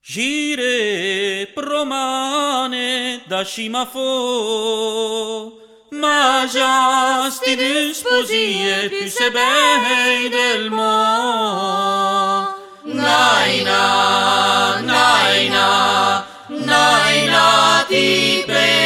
Gire promane da scimafo, ma già sti disposie più se bei del mo. Naina, naina, naina ti pe